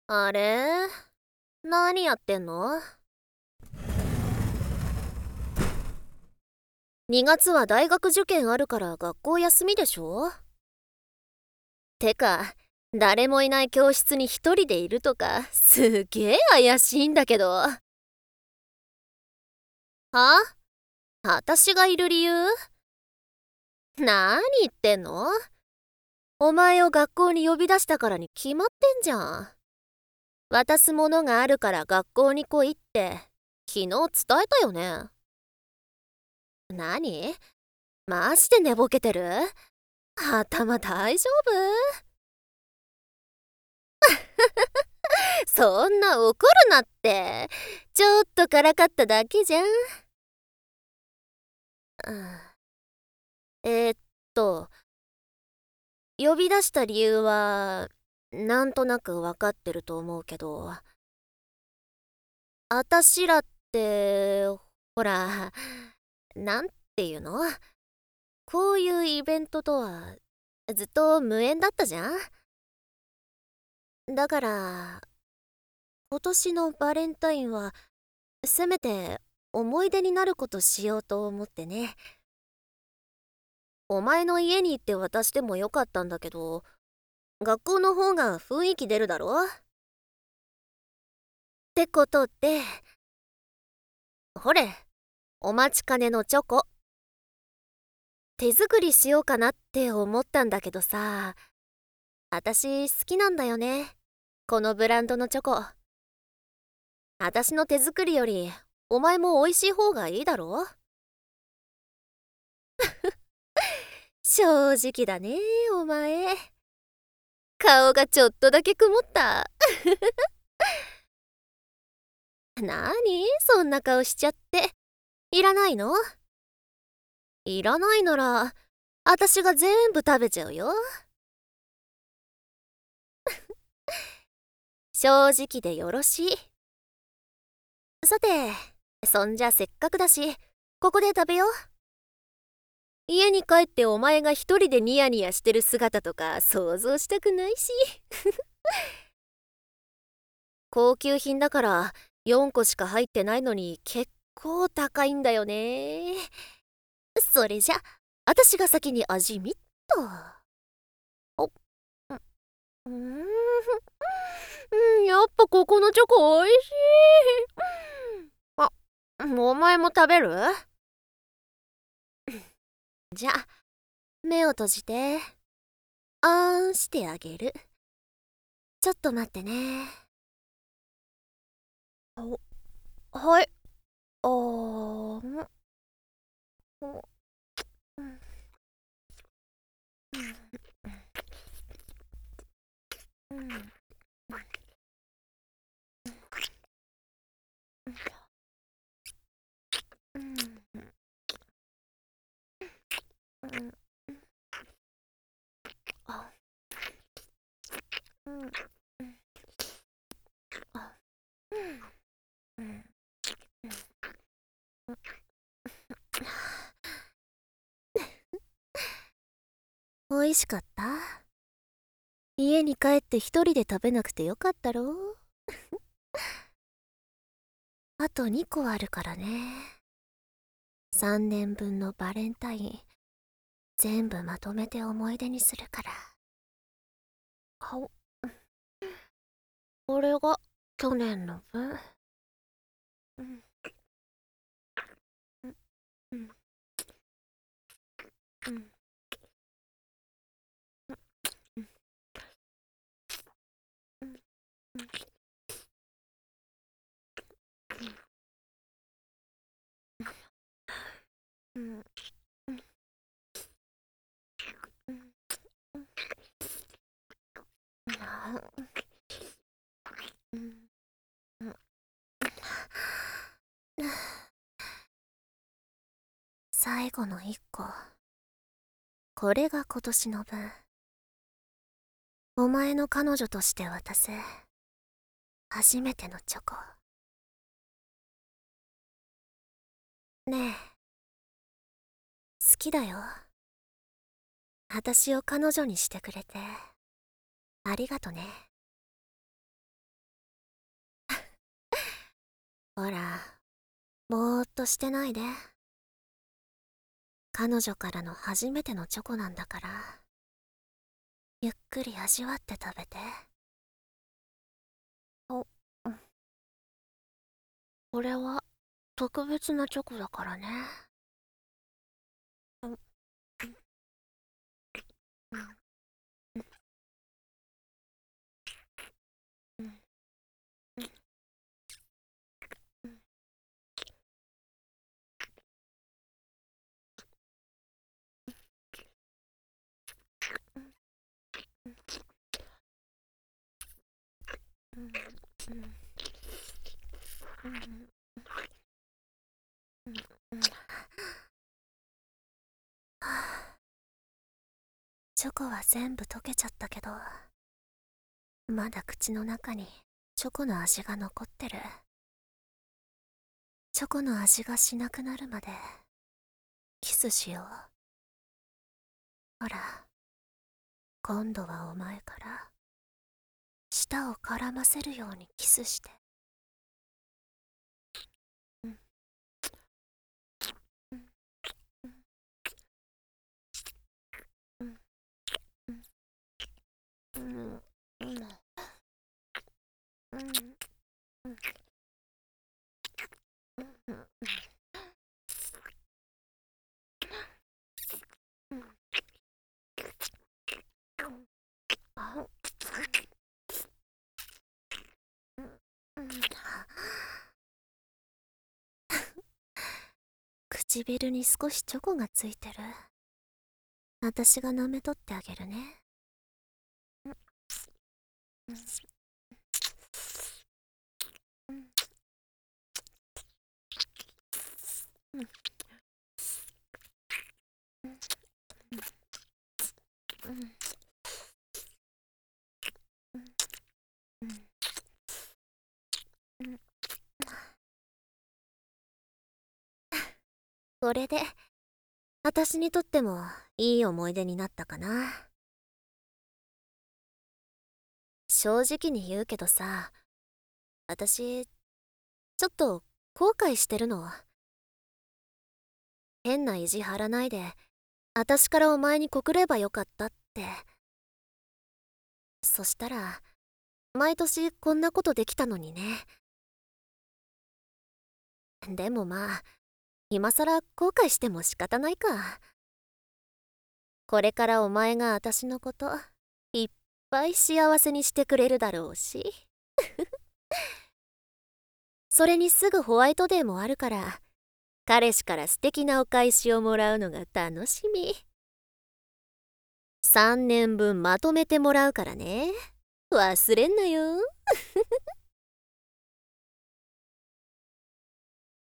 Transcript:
あれ、何やってんの？ 2 月は大学受験あるから学校休みでしょ？てか、誰もいない教室に一人でいるとかすげえ怪しいんだけど。は？私がいる理由？何言ってんの？お前を学校に呼び出したからに決まってんじゃん。渡すものがあるから学校に来いって昨日伝えたよね。何？マジで寝ぼけてる？頭大丈夫？そんな怒るなって。ちょっとからかっただけじゃん。うん。えーっと、呼び出した理由は、なんとなくわかってると思うけど、あたしらって、ほら、なんていうの？こういうイベントとは、ずっと無縁だったじゃん。だから、今年のバレンタインは、せめて思い出になることしようと思ってね。お前の家に行って渡してもよかったんだけど、学校の方が雰囲気出るだろ？ってことで、ほれ、お待ちかねのチョコ。手作りしようかなって思ったんだけどさ、私好きなんだよね。このブランドのチョコ。私の手作りより、お前も美味しい方がいいだろ？正直だね、お前。顔がちょっとだけ曇った。なにそんな顔しちゃって。いらないの？いらないなら、私が全部食べちゃうよ。正直でよろしい。さて、そんじゃせっかくだし、ここで食べよう。家に帰ってお前が一人でニヤニヤしてる姿とか想像したくないし。高級品だから4個しか入ってないのに結構高いんだよね。それじゃ、私が先に味見っと。お、うん、やっぱここのチョコおいしい。あ、お前も食べる？じゃあ、目を閉じて。あーんしてあげる。ちょっと待ってね。お、はい。あーん。うんうんうんうんあうんあうん美味しかった？家に帰って一人で食べなくてよかったろう？あと2個あるからね。3年分のバレンタイン、全部まとめて思い出にするから。これが去年の分。うんうんうんうんうんうんうんうんうん最後の1個。これが今年の分。お前の彼女として渡す初めてのチョコ。ねえ、好きだよ。私を彼女にしてくれてありがとね。 ほら、ぼーっとしてないで。彼女からの初めてのチョコなんだから、ゆっくり味わって食べて。お、これは特別なチョコだからね。うん、うん、うん、うん、うん、うん、うん、うん、うん、うん。はあ、チョコは全部溶けちゃったけど、まだ口の中にチョコの味が残ってる。チョコの味がしなくなるまでキスしよう。ほら、今度はお前から舌を絡ませるようにキスして。うん、うん、うん、うん、うん、うん、うん、うん、うん、うん、あ、うん、うん。唇に少しチョコがついてる。私が舐めとってあげるね。うん、うん、うん、うん、うん、うん、うん。これで私にとってもいい思い出になったかな。正直に言うけどさ、私ちょっと後悔してるの。変な意地張らないで私からお前に告ればよかったって。そしたら毎年こんなことできたのにね。でもまあ今さら後悔しても仕方ないか。これからお前が私のこといっぱい幸せにしてくれるだろうし。それにすぐホワイトデーもあるから、彼氏から素敵なお返しをもらうのが楽しみ。3年分まとめてもらうからね。忘れんなよ。